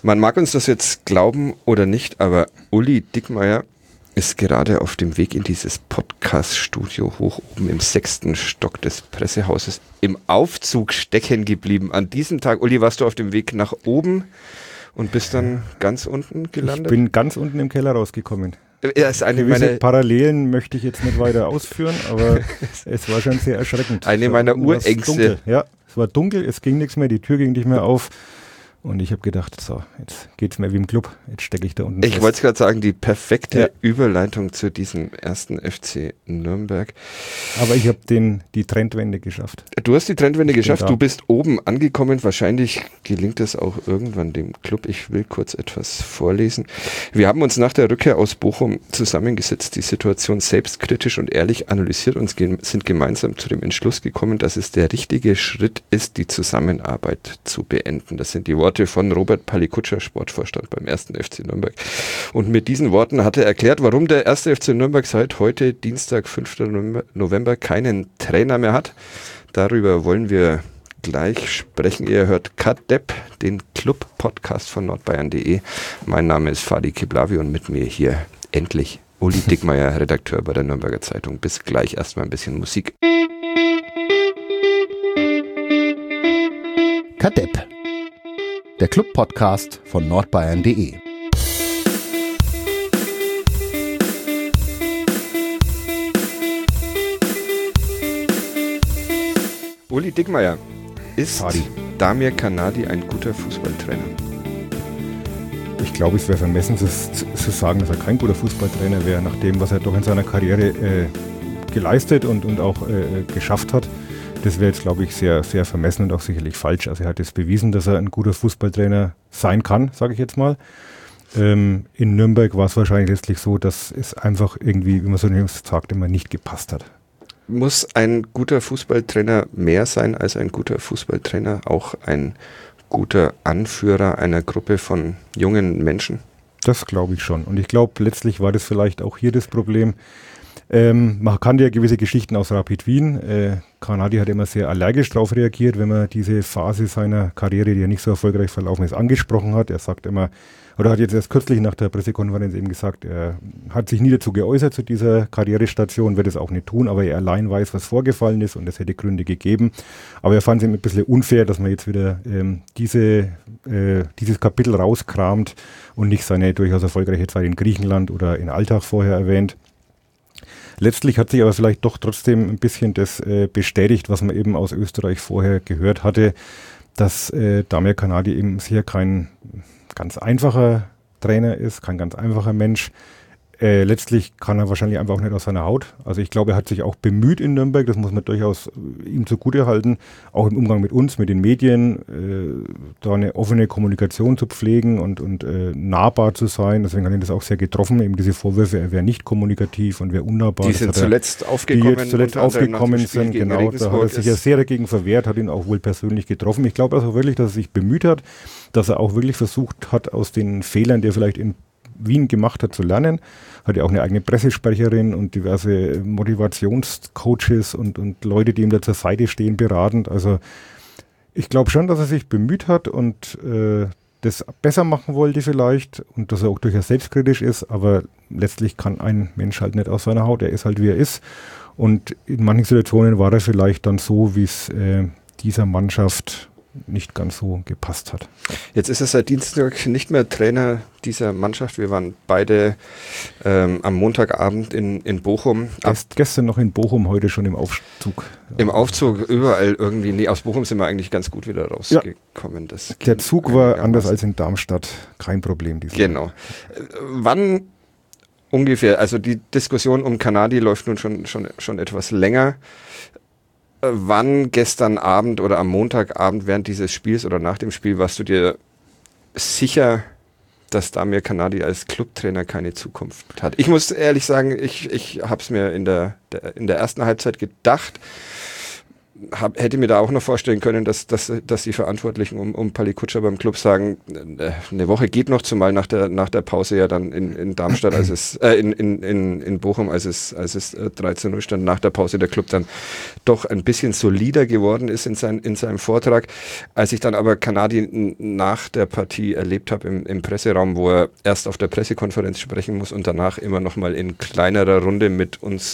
Man mag uns das jetzt glauben oder nicht, aber Uli Dickmeyer ist gerade auf dem Weg in dieses Podcast-Studio hoch oben im 6. Stock des Pressehauses im Aufzug stecken geblieben. An diesem Tag, Uli, warst du auf dem Weg nach oben und bist dann ganz unten gelandet? Ich bin ganz unten im Keller rausgekommen. Ja, ist eine Gewisse Parallelen möchte ich jetzt nicht weiter ausführen, aber es war schon sehr erschreckend. Eine meiner Urängste. Ja, es war dunkel, es ging nichts mehr, die Tür ging nicht mehr auf. Und ich habe gedacht, so, jetzt geht's mir wie im Club, jetzt stecke ich da unten fest. Ich wollte gerade sagen, die perfekte Überleitung zu diesem ersten FC Nürnberg. Aber ich habe die Trendwende geschafft. Du hast die Trendwende geschafft, du bist oben angekommen, wahrscheinlich gelingt es auch irgendwann dem Club. Ich will kurz etwas vorlesen. Wir haben uns nach der Rückkehr aus Bochum zusammengesetzt, die Situation selbstkritisch und ehrlich analysiert und sind gemeinsam zu dem Entschluss gekommen, dass es der richtige Schritt ist, die Zusammenarbeit zu beenden. Das sind die Worte von Robert Palikutscher, Sportvorstand beim 1. FC Nürnberg. Und mit diesen Worten hat er erklärt, warum der 1. FC Nürnberg seit heute, Dienstag, 5. November, keinen Trainer mehr hat. Darüber wollen wir gleich sprechen. Ihr hört Kadepp, den Club-Podcast von nordbayern.de. Mein Name ist Fadi Kiblavi und mit mir hier endlich Uli Dickmeyer, Redakteur bei der Nürnberger Zeitung. Bis gleich, erstmal ein bisschen Musik. Kadepp, der Club-Podcast von nordbayern.de. Uli Dickmeyer, ist Damir Kanadi ein guter Fußballtrainer? Ich glaube, es wäre vermessen zu sagen, dass er kein guter Fußballtrainer wäre, nach dem, was er doch in seiner Karriere geleistet und auch geschafft hat. Das wäre jetzt, glaube ich, sehr, sehr vermessen und auch sicherlich falsch. Also er hat jetzt bewiesen, dass er ein guter Fußballtrainer sein kann, sage ich jetzt mal. In Nürnberg war es wahrscheinlich letztlich so, dass es einfach irgendwie, wie man so sagt, immer nicht gepasst hat. Muss ein guter Fußballtrainer mehr sein als ein guter Fußballtrainer? Auch ein guter Anführer einer Gruppe von jungen Menschen? Das glaube ich schon. Und ich glaube, letztlich war das vielleicht auch hier das Problem. Man kannte ja gewisse Geschichten aus Rapid Wien. Kanadi hat immer sehr allergisch darauf reagiert, wenn man diese Phase seiner Karriere, die ja nicht so erfolgreich verlaufen ist, angesprochen hat. Er sagt immer, oder hat jetzt erst kürzlich nach der Pressekonferenz eben gesagt, er hat sich nie dazu geäußert zu dieser Karrierestation, wird es auch nicht tun, aber er allein weiß, was vorgefallen ist und es hätte Gründe gegeben. Aber er fand es ein bisschen unfair, dass man jetzt wieder dieses Kapitel rauskramt und nicht seine durchaus erfolgreiche Zeit in Griechenland oder in Altach vorher erwähnt. Letztlich hat sich aber vielleicht doch trotzdem ein bisschen das bestätigt, was man eben aus Österreich vorher gehört hatte, dass Damir Kanadi eben sicher kein ganz einfacher Trainer ist, kein ganz einfacher Mensch. Letztlich kann er wahrscheinlich einfach auch nicht aus seiner Haut. Also ich glaube, er hat sich auch bemüht in Nürnberg, das muss man durchaus ihm zugutehalten, auch im Umgang mit uns, mit den Medien, da eine offene Kommunikation zu pflegen und nahbar zu sein. Deswegen hat ihn das auch sehr getroffen, eben diese Vorwürfe, er wäre nicht kommunikativ und wäre unnahbar. Die sind zuletzt aufgekommen sind, genau. Da hat er sich ja sehr dagegen verwehrt, hat ihn auch wohl persönlich getroffen. Ich glaube also wirklich, dass er sich bemüht hat, dass er auch wirklich versucht hat, aus den Fehlern, die er vielleicht in Wien gemacht hat, zu lernen. Hat ja auch eine eigene Pressesprecherin und diverse Motivationscoaches und Leute, die ihm da zur Seite stehen, beratend. Also ich glaube schon, dass er sich bemüht hat und das besser machen wollte vielleicht und dass er auch durchaus selbstkritisch ist, aber letztlich kann ein Mensch halt nicht aus seiner Haut. Er ist halt, wie er ist. Und in manchen Situationen war er vielleicht dann so, wie es dieser Mannschaft nicht ganz so gepasst hat. Jetzt ist er seit Dienstag nicht mehr Trainer dieser Mannschaft. Wir waren beide am Montagabend in Bochum. Gestern noch in Bochum, heute schon im Aufzug. Im Aufzug überall irgendwie. Nee, aus Bochum sind wir eigentlich ganz gut wieder rausgekommen. Ja, der Zug war anders als in Darmstadt. Kein Problem. Genau. Wann ungefähr, also die Diskussion um Kanadi läuft nun schon etwas länger. Wann gestern Abend oder am Montagabend während dieses Spiels oder nach dem Spiel warst du dir sicher, dass Damir Kanadi als Clubtrainer keine Zukunft hat? Ich muss ehrlich sagen, ich habe es mir in der ersten Halbzeit gedacht. hätte mir da auch noch vorstellen können, dass die Verantwortlichen um Palikutscher beim Club sagen, eine Woche geht noch, zumal nach der Pause ja dann in Darmstadt, als es in Bochum, als es 3:0 stand, nach der Pause der Club dann doch ein bisschen solider geworden ist in seinem Vortrag. Als ich dann aber Kanadi nach der Partie erlebt habe im Presseraum, wo er erst auf der Pressekonferenz sprechen muss und danach immer noch mal in kleinerer Runde mit uns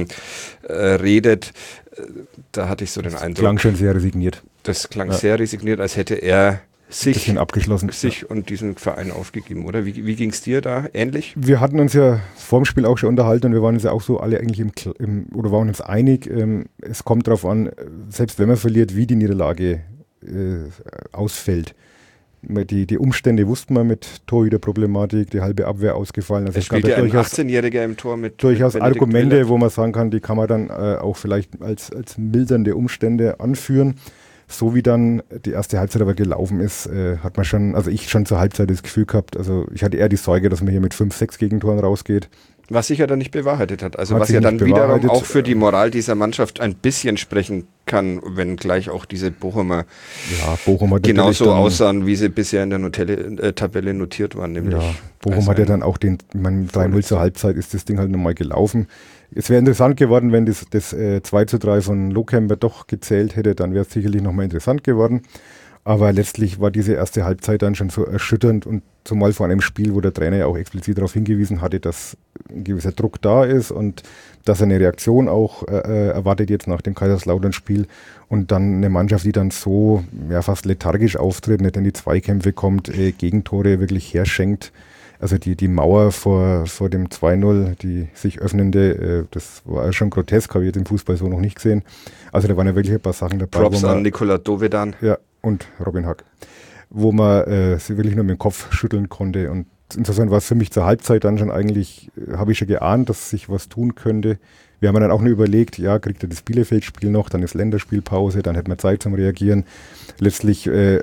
redet, da hatte ich so den Eindruck. Das klang schon sehr resigniert. Das klang sehr resigniert, als hätte er sich und diesen Verein aufgegeben, oder? Wie ging es dir da? Ähnlich? Wir hatten uns ja vor dem Spiel auch schon unterhalten und wir waren uns ja auch so alle eigentlich oder waren uns einig, es kommt darauf an, selbst wenn man verliert, wie die Niederlage ausfällt. Die Umstände wussten wir mit Torhüterproblematik, die halbe Abwehr ausgefallen. Also es spielt ja ein 18-Jähriger im Tor mit durchaus Argumente, Müller, wo man sagen kann, die kann man dann auch vielleicht als mildernde Umstände anführen. So wie dann die erste Halbzeit aber gelaufen ist, hat man schon, also ich schon zur Halbzeit das Gefühl gehabt, also ich hatte eher die Sorge, dass man hier mit 5-6 Gegentoren rausgeht. Was sich ja dann nicht bewahrheitet hat. Also was ja dann wiederum auch für die Moral dieser Mannschaft ein bisschen sprechen kann, wenn gleich auch diese Bochumer genauso aussahen, wie sie bisher in der Tabelle notiert waren. Nämlich Bochum hat ja dann auch 3-0 zur Halbzeit ist das Ding halt nochmal gelaufen. Es wäre interessant geworden, wenn das 2:3 von Lohkemper doch gezählt hätte, dann wäre es sicherlich nochmal interessant geworden. Aber letztlich war diese erste Halbzeit dann schon so erschütternd und zumal vor einem Spiel, wo der Trainer ja auch explizit darauf hingewiesen hatte, dass ein gewisser Druck da ist und dass er eine Reaktion auch erwartet jetzt nach dem Kaiserslautern-Spiel und dann eine Mannschaft, die dann so fast lethargisch auftritt, nicht in die Zweikämpfe kommt, Gegentore wirklich herschenkt. Also die Mauer vor dem 2:0, die sich öffnende, das war schon grotesk, habe ich jetzt im Fußball so noch nicht gesehen. Also da waren ja wirklich ein paar Sachen dabei. Props an Nikola Dovedan. Ja, und Robin Hack, wo man sie wirklich nur mit dem Kopf schütteln konnte. Und insofern war es für mich zur Halbzeit dann schon eigentlich, habe ich schon geahnt, dass sich was tun könnte. Wir haben dann auch nur überlegt, kriegt er das Bielefeld-Spiel noch, dann ist Länderspielpause, dann hätte man Zeit zum Reagieren. Letztlich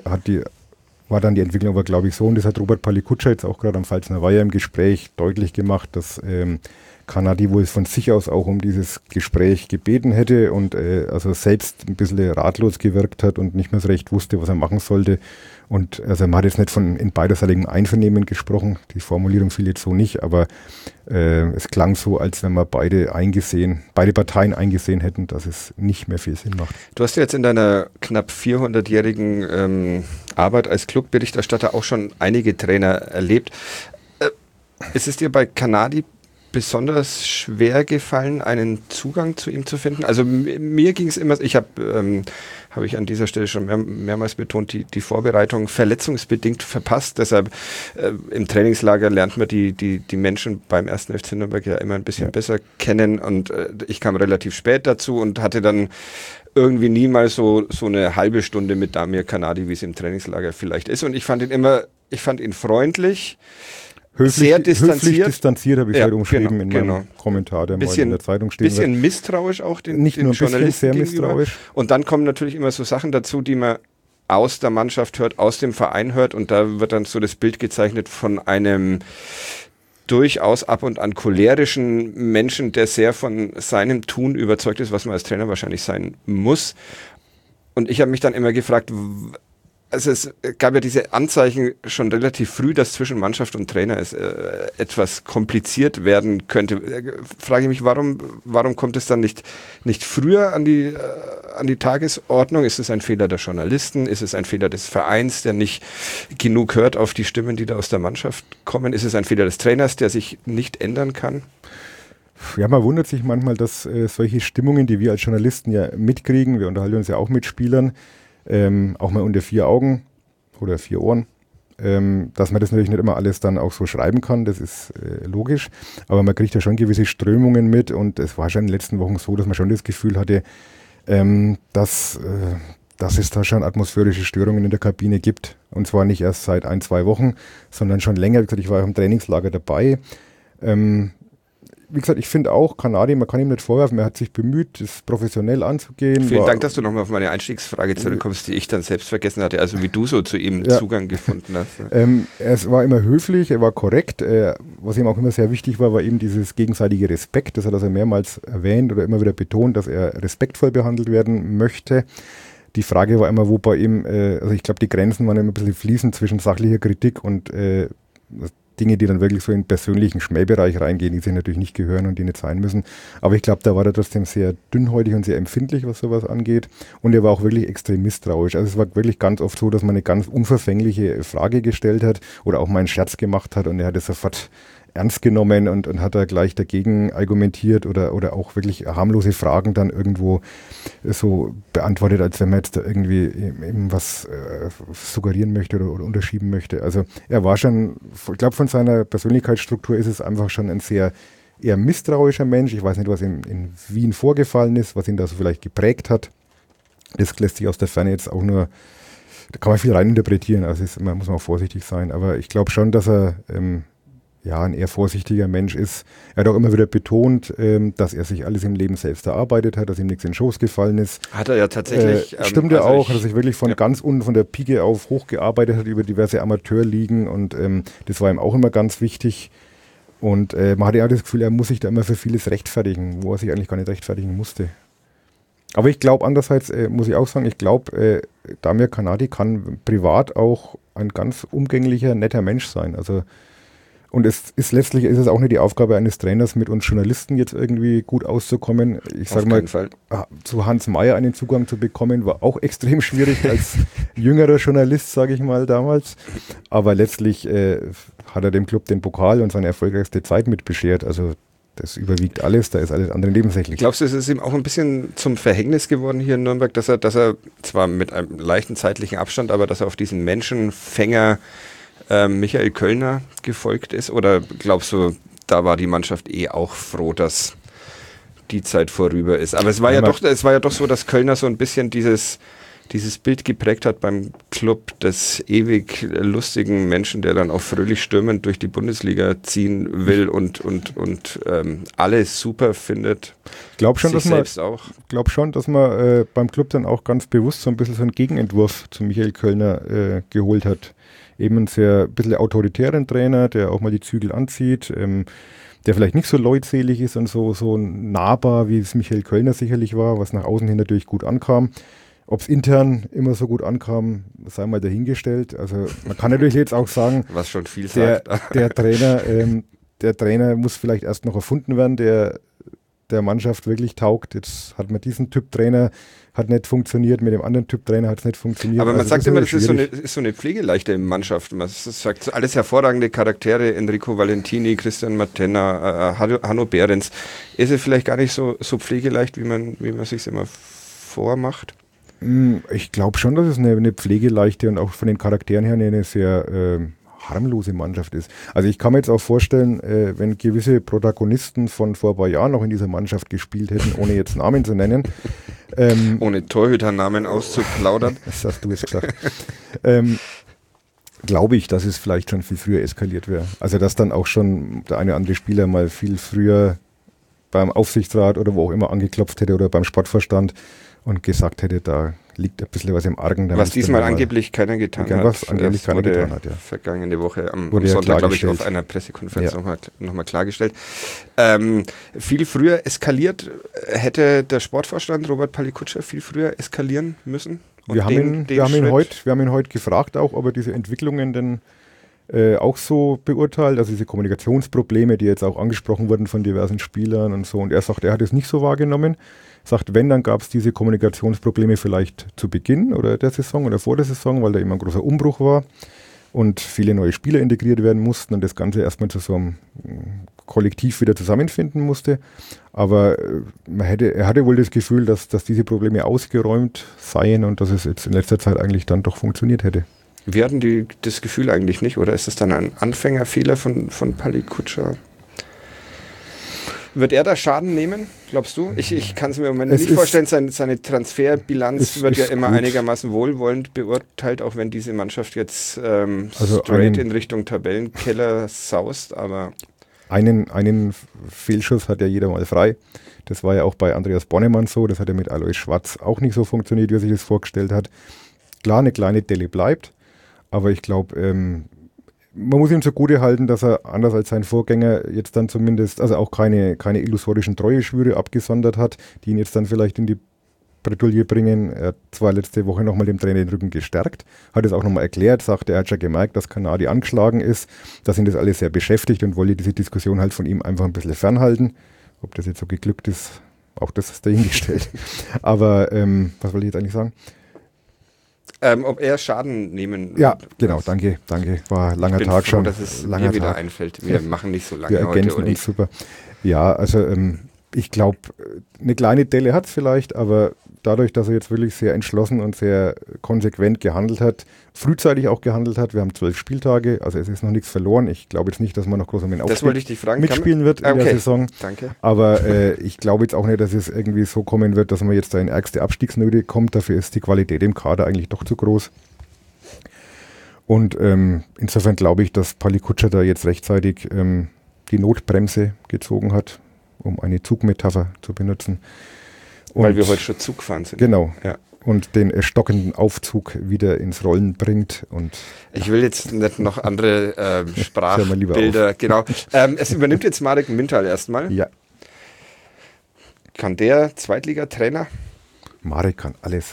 war dann die Entwicklung aber, glaube ich, so, und das hat Robert Palikutscher jetzt auch gerade am Pfalzner Weiher im Gespräch deutlich gemacht, dass Kanadi wohl von sich aus auch um dieses Gespräch gebeten hätte und also selbst ein bisschen ratlos gewirkt hat und nicht mehr so recht wusste, was er machen sollte. Und also man hat jetzt nicht von in beiderseitigem Einvernehmen gesprochen, die Formulierung fiel jetzt so nicht, aber es klang so, als wenn wir beide Parteien eingesehen hätten, dass es nicht mehr viel Sinn macht. Du hast ja jetzt in deiner knapp 400-jährigen Arbeit als Clubberichterstatter auch schon einige Trainer erlebt. Ist es dir bei Kanadi besonders schwer gefallen, einen Zugang zu ihm zu finden? Also mir ging es immer, habe ich an dieser Stelle schon mehrmals betont, die Vorbereitung verletzungsbedingt verpasst. Deshalb im Trainingslager lernt man die Menschen beim 1. FC Nürnberg ja immer ein bisschen besser kennen und ich kam relativ spät dazu und hatte dann irgendwie nie mal so eine halbe Stunde mit Damir Kanadi, wie es im Trainingslager vielleicht ist. Und ich fand ihn freundlich, sehr distanziert. Distanziert habe ich halt umschrieben in meinem Kommentar, der mal in der Zeitung stehen wird. Bisschen misstrauisch auch den Journalisten sehr misstrauisch. Und dann kommen natürlich immer so Sachen dazu, die man aus der Mannschaft hört, aus dem Verein hört und da wird dann so das Bild gezeichnet von einem durchaus ab und an cholerischen Menschen, der sehr von seinem Tun überzeugt ist, was man als Trainer wahrscheinlich sein muss. Und ich habe mich dann immer gefragt, also es gab ja diese Anzeichen schon relativ früh, dass zwischen Mannschaft und Trainer es etwas kompliziert werden könnte. Frage ich mich, warum kommt es dann nicht früher an die Tagesordnung? Ist es ein Fehler der Journalisten? Ist es ein Fehler des Vereins, der nicht genug hört auf die Stimmen, die da aus der Mannschaft kommen? Ist es ein Fehler des Trainers, der sich nicht ändern kann? Ja, man wundert sich manchmal, dass solche Stimmungen, die wir als Journalisten ja mitkriegen, wir unterhalten uns ja auch mit Spielern, auch mal unter 4 Augen oder 4 Ohren, dass man das natürlich nicht immer alles dann auch so schreiben kann, das ist logisch, aber man kriegt ja schon gewisse Strömungen mit und es war schon in den letzten Wochen so, dass man schon das Gefühl hatte, dass es da schon atmosphärische Störungen in der Kabine gibt und zwar nicht erst seit 1-2 Wochen, sondern schon länger. Wie gesagt, ich war auch im Trainingslager dabei. Wie gesagt, ich finde auch, Kanadi, man kann ihm nicht vorwerfen, er hat sich bemüht, das professionell anzugehen. Vielen Dank, dass du nochmal auf meine Einstiegsfrage zurückkommst, die ich dann selbst vergessen hatte, also wie du so zu ihm Zugang gefunden hast. Es war immer höflich, er war korrekt, er was ihm auch immer sehr wichtig war, war eben dieses gegenseitige Respekt. Das hat er mehrmals erwähnt oder immer wieder betont, dass er respektvoll behandelt werden möchte. Die Frage war immer, wo bei ihm, also ich glaube, die Grenzen waren immer ein bisschen fließend zwischen sachlicher Kritik und Dinge, die dann wirklich so in den persönlichen Schmähbereich reingehen, die sich natürlich nicht gehören und die nicht sein müssen. Aber ich glaube, da war er trotzdem sehr dünnhäutig und sehr empfindlich, was sowas angeht. Und er war auch wirklich extrem misstrauisch. Also es war wirklich ganz oft so, dass man eine ganz unverfängliche Frage gestellt hat oder auch mal einen Scherz gemacht hat und er hat es sofort ernst genommen und hat da gleich dagegen argumentiert oder auch wirklich harmlose Fragen dann irgendwo so beantwortet, als wenn man jetzt da irgendwie eben was suggerieren möchte oder unterschieben möchte. Also er war schon, ich glaube von seiner Persönlichkeitsstruktur ist es einfach schon ein sehr eher misstrauischer Mensch. Ich weiß nicht, was in Wien vorgefallen ist, was ihn da so vielleicht geprägt hat. Das lässt sich aus der Ferne jetzt auch nur, da kann man viel reininterpretieren, also man muss auch vorsichtig sein, aber ich glaube schon, dass er ein eher vorsichtiger Mensch ist. Er hat auch immer wieder betont, dass er sich alles im Leben selbst erarbeitet hat, dass ihm nichts in den Schoß gefallen ist. Hat er ja tatsächlich. Stimmt ja auch, dass er sich wirklich von ganz unten, von der Pike auf hochgearbeitet hat über diverse Amateurligen und das war ihm auch immer ganz wichtig. Und man hatte ja das Gefühl, er muss sich da immer für vieles rechtfertigen, wo er sich eigentlich gar nicht rechtfertigen musste. Aber ich glaube, andererseits muss ich auch sagen, ich glaube, Damir Kanadi kann privat auch ein ganz umgänglicher, netter Mensch sein. Also und letztlich ist es auch nicht die Aufgabe eines Trainers, mit uns Journalisten jetzt irgendwie gut auszukommen. Ich sage mal, zu Hans Meyer einen Zugang zu bekommen, war auch extrem schwierig als jüngerer Journalist, sage ich mal damals. Aber letztlich hat er dem Club den Pokal und seine erfolgreichste Zeit mit beschert. Also das überwiegt alles, da ist alles andere nebensächlich. Glaubst du, es ist ihm auch ein bisschen zum Verhängnis geworden hier in Nürnberg, dass er zwar mit einem leichten zeitlichen Abstand, aber dass er auf diesen Menschenfänger Michael Kölner gefolgt ist? Oder glaubst du, da war die Mannschaft auch froh, dass die Zeit vorüber ist? Aber es war ja doch so, dass Kölner so ein bisschen dieses Bild geprägt hat beim Club des ewig lustigen Menschen, der dann auch fröhlich stürmend durch die Bundesliga ziehen will und alles super findet. Ich glaube schon, dass man beim Club dann auch ganz bewusst so ein bisschen so einen Gegenentwurf zu Michael Kölner geholt hat. Eben einen sehr bisschen autoritären Trainer, der auch mal die Zügel anzieht, der vielleicht nicht so leutselig ist und so nahbar, wie es Michael Kölner sicherlich war, was nach außen hin natürlich gut ankam. Ob es intern immer so gut ankam, sei mal dahingestellt. Also man kann natürlich jetzt auch sagen, was schon viel sagt. Der Trainer muss vielleicht erst noch erfunden werden, der Mannschaft wirklich taugt. Jetzt hat man diesen Typ Trainer, hat nicht funktioniert, mit dem anderen Typ Trainer hat es nicht funktioniert. Aber man sagt immer, das ist so eine pflegeleichte Mannschaft. Man sagt, alles hervorragende Charaktere, Enrico Valentini, Christian Matenna, Hanno Behrens. Ist es vielleicht gar nicht so pflegeleicht, wie man sich immer vormacht? Ich glaube schon, dass es eine pflegeleichte und auch von den Charakteren her eine sehr harmlose Mannschaft ist. Also ich kann mir jetzt auch vorstellen, wenn gewisse Protagonisten von vor ein paar Jahren noch in dieser Mannschaft gespielt hätten, ohne jetzt Namen zu nennen. Ohne Torhüternamen auszuplaudern. Das hast du jetzt gesagt. Glaube ich, dass es vielleicht schon viel früher eskaliert wäre. Also dass dann auch schon der eine oder andere Spieler mal viel früher beim Aufsichtsrat oder wo auch immer angeklopft hätte oder beim Sportvorstand und gesagt hätte, da liegt ein bisschen was im Argen. Was diesmal angeblich keiner getan hat. Was angeblich keiner getan hat, ja. Vergangene Woche am wurde Sonntag, glaube ich, auf einer Pressekonferenz nochmal klargestellt. Viel früher eskaliert, hätte der Sportvorstand Robert Palikutscher viel früher eskalieren müssen? Wir haben ihn heute gefragt auch, ob er diese Entwicklungen denn auch so beurteilt, also diese Kommunikationsprobleme, die jetzt auch angesprochen wurden von diversen Spielern und so. Und er sagt, er hat es nicht so wahrgenommen. Sagt, wenn, dann gab es diese Kommunikationsprobleme vielleicht zu Beginn oder der Saison oder vor der Saison, weil da immer ein großer Umbruch war und viele neue Spieler integriert werden mussten und das Ganze erstmal zu so einem Kollektiv wieder zusammenfinden musste. Aber er hatte wohl das Gefühl, dass diese Probleme ausgeräumt seien und dass es jetzt in letzter Zeit eigentlich dann doch funktioniert hätte. Wir hatten das Gefühl eigentlich nicht, oder ist das dann ein Anfängerfehler von Palikutscher? Wird er da Schaden nehmen, glaubst du? Ich kann es mir im Moment nicht vorstellen. Seine Transferbilanz wird ja immer einigermaßen wohlwollend beurteilt, auch wenn diese Mannschaft jetzt straight in Richtung Tabellenkeller saust. Aber einen Fehlschuss hat ja jeder mal frei. Das war ja auch bei Andreas Bonnemann so. Das hat ja mit Alois Schwarz auch nicht so funktioniert, wie er sich das vorgestellt hat. Klar, eine kleine Delle bleibt, aber ich glaube, man muss ihm zugute halten, dass er anders als sein Vorgänger jetzt dann zumindest, also auch keine illusorischen Treueschwüre abgesondert hat, die ihn jetzt dann vielleicht in die Bredouille bringen. Er hat zwar letzte Woche nochmal dem Trainer den Rücken gestärkt, hat es auch nochmal erklärt, sagte, er hat schon gemerkt, dass Kanadi angeschlagen ist, dass ihn das alles sehr beschäftigt und wollte diese Diskussion halt von ihm einfach ein bisschen fernhalten. Ob das jetzt so geglückt ist, auch das ist dahingestellt. Aber was wollte ich jetzt eigentlich sagen? Ob er Schaden nehmen Ja, genau, danke. War ein langer Tag schon. Dass es langer mir wieder Tag. einfällt. Wir machen nicht so lange Wir ergänzen heute. uns super. Ja, also ich glaube, eine kleine Delle hat es vielleicht, aber dadurch, dass er jetzt wirklich sehr entschlossen und sehr konsequent gehandelt hat, frühzeitig auch gehandelt hat, wir haben 12 Spieltage, also es ist noch nichts verloren. Ich glaube jetzt nicht, dass man noch groß um den Aufstieg mitspielen wird in der Saison. Danke. Aber ich glaube jetzt auch nicht, dass es irgendwie so kommen wird, dass man jetzt da in ärgste Abstiegsnöte kommt. Dafür ist die Qualität im Kader eigentlich doch zu groß. Und insofern glaube ich, dass Pali Kutscher da jetzt rechtzeitig die Notbremse gezogen hat, um eine Zugmetapher zu benutzen. Und weil wir heute schon Zug fahren sind. Genau. Ja. Und den stockenden Aufzug wieder ins Rollen bringt. Und ich will jetzt nicht noch andere Sprachbilder. Genau. Es übernimmt jetzt Marek Mintal erstmal. Ja. Kann der Zweitligatrainer? Marek kann alles.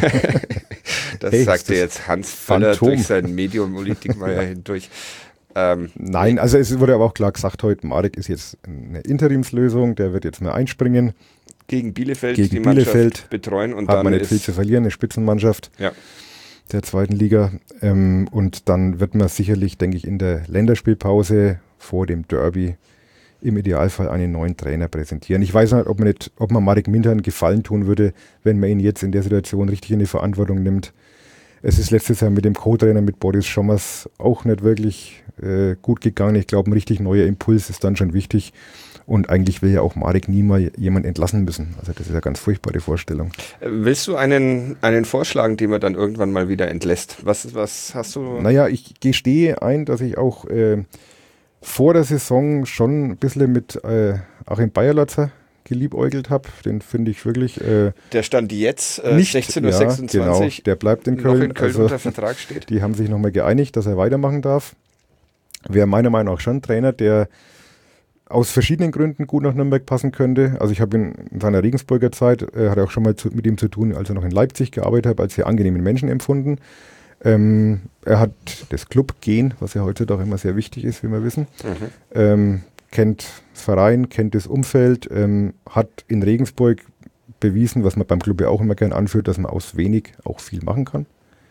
Das sagte jetzt Hans Völler durch sein Medium Politikmeier hindurch. Nein, also es wurde aber auch klar gesagt heute, Marek ist jetzt eine Interimslösung, der wird jetzt mal einspringen. Gegen Bielefeld die Mannschaft betreuen. Und hat dann man nicht viel zu verlieren, eine Spitzenmannschaft der zweiten Liga. Und dann wird man sicherlich, denke ich, in der Länderspielpause vor dem Derby im Idealfall einen neuen Trainer präsentieren. Ich weiß nicht, ob man Marek Mintal einen Gefallen tun würde, wenn man ihn jetzt in der Situation richtig in die Verantwortung nimmt. Es ist letztes Jahr mit dem Co-Trainer, mit Boris Schommers, auch nicht wirklich gut gegangen. Ich glaube, ein richtig neuer Impuls ist dann schon wichtig. Und eigentlich will ja auch Marek nie mal jemand entlassen müssen. Also das ist eine ganz furchtbare Vorstellung. Willst du einen vorschlagen, den man dann irgendwann mal wieder entlässt? Was hast du? Naja, ich gestehe ein, dass ich auch vor der Saison schon ein bisschen mit Achim Bayerlotzer geliebäugelt habe. Den finde ich wirklich... der stand jetzt 16:26 Genau, der bleibt in Köln. Noch in Köln unter Vertrag steht. Die haben sich nochmal geeinigt, dass er weitermachen darf. Wäre meiner Meinung nach schon ein Trainer, der aus verschiedenen Gründen gut nach Nürnberg passen könnte. Also ich habe ihn in seiner Regensburger Zeit, hatte auch schon mal mit ihm zu tun, als er noch in Leipzig gearbeitet hat, als sehr angenehmen Menschen empfunden. Er hat das Club-Gen, was ja heutzutage immer sehr wichtig ist, wie wir wissen. Kennt das Verein, kennt das Umfeld, hat in Regensburg bewiesen, was man beim Club ja auch immer gern anführt, dass man aus wenig auch viel machen kann.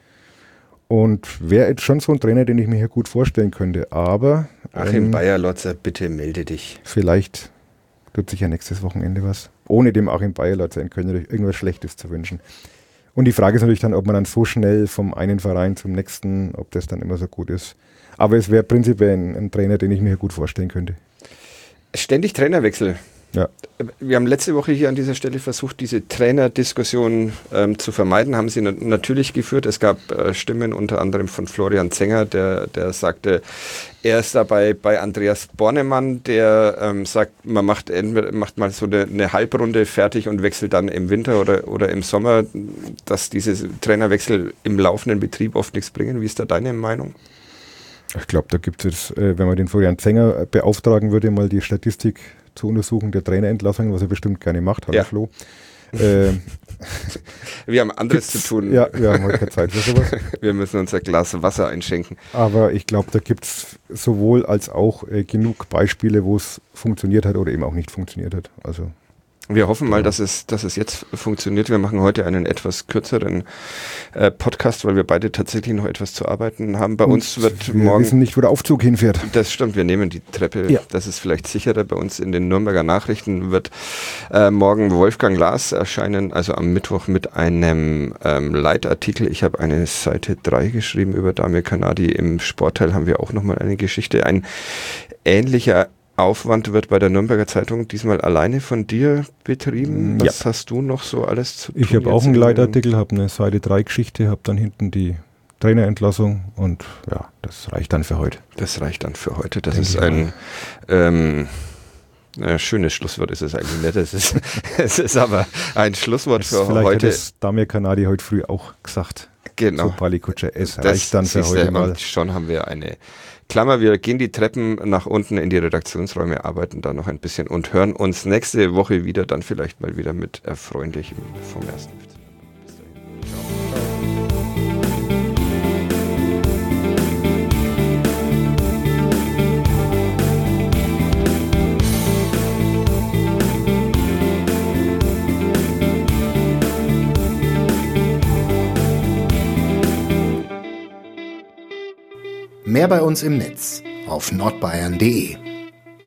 Und wäre jetzt schon so ein Trainer, den ich mir hier gut vorstellen könnte. Aber Achim Bayerlotzer, bitte melde dich. Vielleicht tut sich ja nächstes Wochenende was. Ohne dem Achim Bayerlotzer in Köln irgendwas Schlechtes zu wünschen. Und die Frage ist natürlich dann, ob man dann so schnell vom einen Verein zum nächsten, ob das dann immer so gut ist. Aber es wäre prinzipiell ein Trainer, den ich mir hier gut vorstellen könnte. Ständig Trainerwechsel. Ja. Wir haben letzte Woche hier an dieser Stelle versucht, diese Trainerdiskussion zu vermeiden, haben sie natürlich geführt. Es gab Stimmen unter anderem von Florian Zenger, der sagte, er ist dabei bei Andreas Bornemann, der sagt, man macht mal so eine Halbrunde fertig und wechselt dann im Winter oder im Sommer, dass diese Trainerwechsel im laufenden Betrieb oft nichts bringen. Wie ist da deine Meinung? Ich glaube, da gibt es, wenn man den Florian Zenger beauftragen würde, mal die Statistik zu untersuchen der Trainerentlassungen, was er bestimmt gerne macht. Hallo Flo. Wir haben anderes zu tun. Ja, wir haben heute keine Zeit für sowas. Wir müssen uns ein Glas Wasser einschenken. Aber ich glaube, da gibt es sowohl als auch genug Beispiele, wo es funktioniert hat oder eben auch nicht funktioniert hat. Also wir hoffen mal, dass es jetzt funktioniert. Wir machen heute einen etwas kürzeren Podcast, weil wir beide tatsächlich noch etwas zu arbeiten haben. Bei uns wird morgen... Wir wissen nicht, wo der Aufzug hinfährt. Das stimmt, wir nehmen die Treppe. Ja. Das ist vielleicht sicherer. Bei uns in den Nürnberger Nachrichten wird morgen Wolfgang Lars erscheinen, also am Mittwoch mit einem Leitartikel. Ich habe eine Seite 3 geschrieben über Damir Kanadi. Im Sportteil haben wir auch nochmal eine Geschichte. Ein ähnlicher Aufwand wird bei der Nürnberger Zeitung diesmal alleine von dir betrieben. Was hast du noch so alles zu tun? Ich habe auch einen Leitartikel, habe eine Seite 3 Geschichte, habe dann hinten die Trainerentlassung und ja, das reicht dann für heute. Das reicht dann für heute. Das ist ein schönes Schlusswort ist es eigentlich nicht. Es ist aber ein Schlusswort für vielleicht heute. Hat es Damir Kanadi heute früh auch gesagt. Genau. So, Pali Kutscher, es reicht dann für heute mal. Und schon haben wir eine Klammer. Wir gehen die Treppen nach unten in die Redaktionsräume, arbeiten da noch ein bisschen und hören uns nächste Woche wieder, dann vielleicht mal wieder mit Erfreulichem vom 1. FC. Bis dahin. Mehr bei uns im Netz auf nordbayern.de.